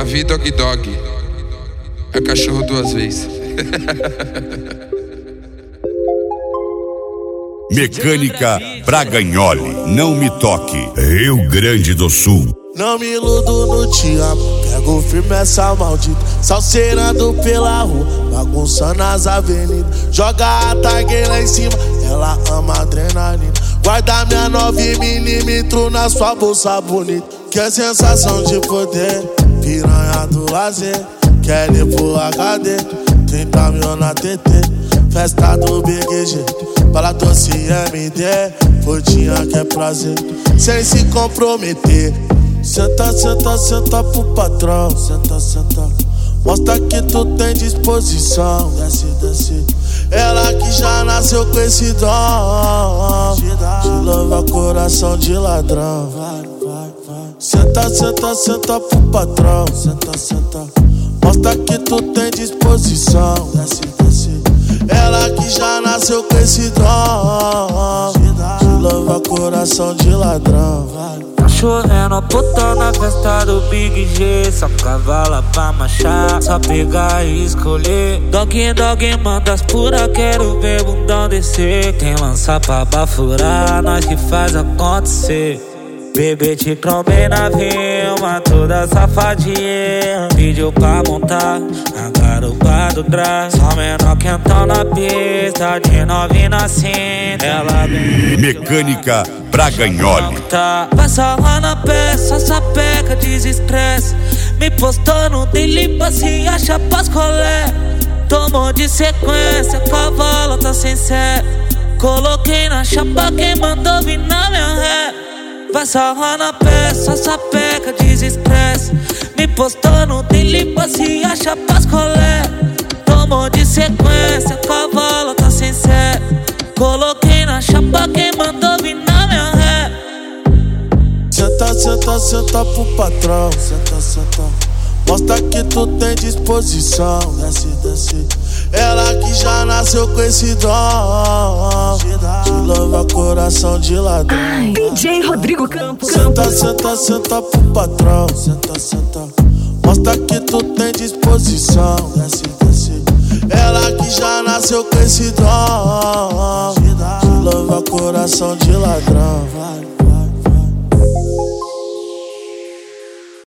Davi Dog Dog. É cachorro duas vezes. Mecânica Bragagnoli, não me toque, Rio Grande do Sul. Não me iludo no te amo, pego firme essa maldita, salseirando pela rua, bagunçando as avenidas. Joga a tag lá em cima, ela ama adrenalina. Guarda minha 9mm na sua bolsa bonita. Que é sensação de poder, piranha do lazer. Quer ir pro HD, 30 mil na TT. Festa do Big G, bala doce MD. Fotinha que é prazer, sem se comprometer. Senta, senta, senta pro patrão. Senta, senta, mostra que tu tem disposição. Desce, desce, ela que já nasceu com esse dom de louvar coração de ladrão. Vai, vai, vai. Senta, senta, senta pro patrão. Senta, senta, mostra que tu tem disposição. Desce, desce, ela que já nasceu com esse dom de louvar coração de ladrão. Vai. Tá chovendo puta na festa do Big G. Só cavala pra marchar, só pegar e escolher. Dog dog manda as pura, quero ver bundão descer. Quem lança pra bafurar, nós que faz acontecer. Bebê te crombei na vilma, toda safadinha. Pediu pra montar a garupa do trás. Só menor quentão na pista, de novinha na cinta. Ela vem Mecânica Bragagnoli. Passa lá na peça, sapeca, desestresse. Me postou no daily, se acha pras colé. Tomou de sequência, cavalo tá sem sé. Coloquei na chapa, quem mandou vir na minha ré. Passa lá na peça, sapeca, desestresse. Me postou no daily, se acha pras colé. Tomou de sequência, cavalo tá sem sé. Coloquei na chapa, quem mandou vir na minha ré. Senta, senta, senta pro patrão. Senta, senta, mostra que tu tem disposição. Desce, desce, ela que já nasceu com esse dom de louvar coração de ladrão. Ai, DJ Rodrigo Campos. Senta, senta, senta pro patrão. Senta, senta, mostra que tu tem disposição. Desce, desce, ela que já nasceu com esse dom de louvar coração de ladrão. Vai.